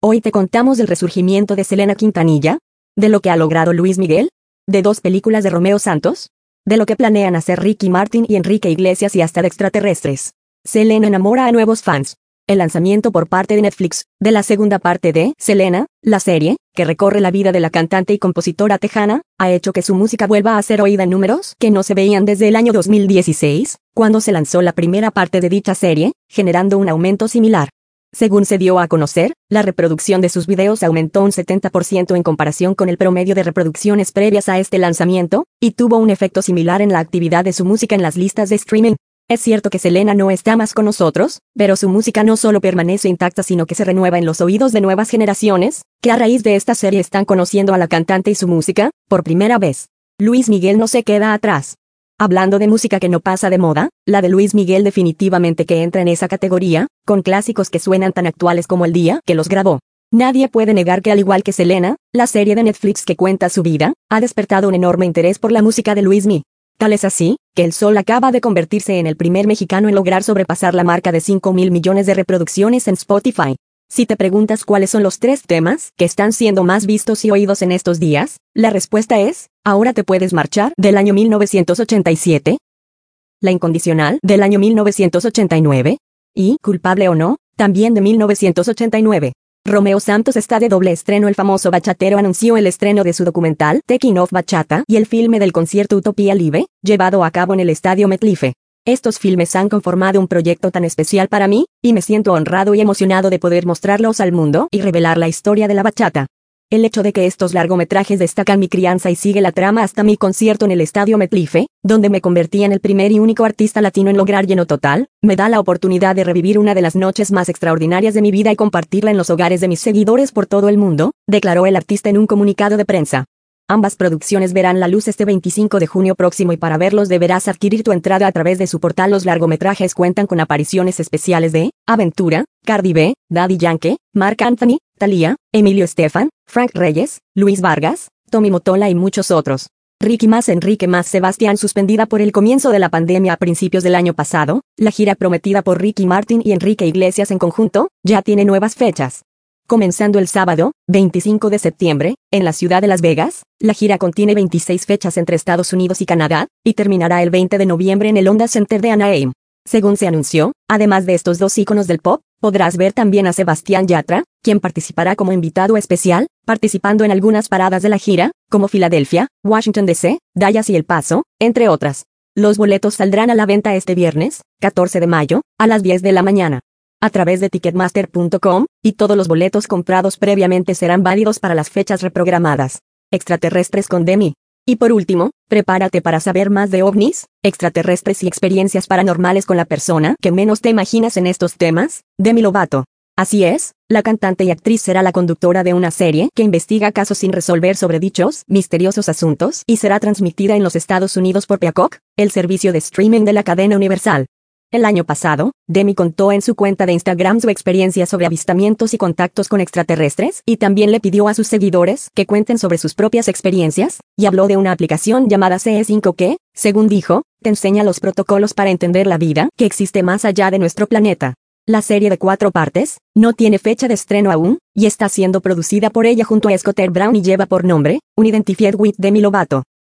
Hoy te contamos del resurgimiento de Selena Quintanilla, de lo que ha logrado Luis Miguel, de 2 películas de Romeo Santos, de lo que planean hacer Ricky Martin y Enrique Iglesias y hasta de extraterrestres. Selena enamora a nuevos fans. El lanzamiento por parte de Netflix, de la segunda parte de Selena, la serie, que recorre la vida de la cantante y compositora tejana, ha hecho que su música vuelva a ser oída en números que no se veían desde el año 2016, cuando se lanzó la primera parte de dicha serie, generando un aumento similar. Según se dio a conocer, la reproducción de sus videos aumentó un 70% en comparación con el promedio de reproducciones previas a este lanzamiento, y tuvo un efecto similar en la actividad de su música en las listas de streaming. Es cierto que Selena no está más con nosotros, pero su música no solo permanece intacta sino que se renueva en los oídos de nuevas generaciones, que a raíz de esta serie están conociendo a la cantante y su música, por primera vez. Luis Miguel no se queda atrás. Hablando de música que no pasa de moda, la de Luis Miguel definitivamente que entra en esa categoría, con clásicos que suenan tan actuales como el día que los grabó. Nadie puede negar que al igual que Selena, la serie de Netflix que cuenta su vida, ha despertado un enorme interés por la música de Luis Miguel. Tal es así, que El Sol acaba de convertirse en el primer mexicano en lograr sobrepasar la marca de 5.000 millones de reproducciones en Spotify. Si te preguntas cuáles son los 3 temas que están siendo más vistos y oídos en estos días, la respuesta es, Ahora te puedes marchar, del año 1987, La Incondicional, del año 1989, y Culpable o no, también de 1989. Romeo Santos está de doble estreno. El famoso bachatero anunció el estreno de su documental Taking Off Bachata y el filme del concierto Utopía Live, llevado a cabo en el Estadio MetLife. Estos filmes han conformado un proyecto tan especial para mí, y me siento honrado y emocionado de poder mostrarlos al mundo y revelar la historia de la bachata. El hecho de que estos largometrajes destacan mi crianza y sigue la trama hasta mi concierto en el Estadio MetLife, donde me convertí en el primer y único artista latino en lograr lleno total, me da la oportunidad de revivir una de las noches más extraordinarias de mi vida y compartirla en los hogares de mis seguidores por todo el mundo, declaró el artista en un comunicado de prensa. Ambas producciones verán la luz este 25 de junio próximo y para verlos deberás adquirir tu entrada a través de su portal. Los largometrajes cuentan con apariciones especiales de Aventura, Cardi B, Daddy Yankee, Marc Anthony, Thalía, Emilio Estefan, Frank Reyes, Luis Vargas, Tommy Motola y muchos otros. Ricky más Enrique más Sebastián. Suspendida por el comienzo de la pandemia a principios del año pasado, la gira prometida por Ricky Martin y Enrique Iglesias en conjunto, ya tiene nuevas fechas. Comenzando el sábado, 25 de septiembre, en la ciudad de Las Vegas, la gira contiene 26 fechas entre Estados Unidos y Canadá, y terminará el 20 de noviembre en el Honda Center de Anaheim. Según se anunció, además de estos 2 íconos del pop, podrás ver también a Sebastián Yatra, quien participará como invitado especial, participando en algunas paradas de la gira, como Filadelfia, Washington D.C., Dallas y El Paso, entre otras. Los boletos saldrán a la venta este viernes, 14 de mayo, a las 10 de la mañana. A través de Ticketmaster.com, y todos los boletos comprados previamente serán válidos para las fechas reprogramadas. Extraterrestres con Demi. Y por último, prepárate para saber más de ovnis, extraterrestres y experiencias paranormales con la persona que menos te imaginas en estos temas, Demi Lovato. Así es, la cantante y actriz será la conductora de una serie que investiga casos sin resolver sobre dichos misteriosos asuntos y será transmitida en los Estados Unidos por Peacock, el servicio de streaming de la cadena Universal. El año pasado, Demi contó en su cuenta de Instagram su experiencia sobre avistamientos y contactos con extraterrestres, y también le pidió a sus seguidores que cuenten sobre sus propias experiencias, y habló de una aplicación llamada CE5 que, según dijo, te enseña los protocolos para entender la vida que existe más allá de nuestro planeta. La serie de 4 partes, no tiene fecha de estreno aún, y está siendo producida por ella junto a Scott Brown y lleva por nombre, Unidentified with Demi Lovato.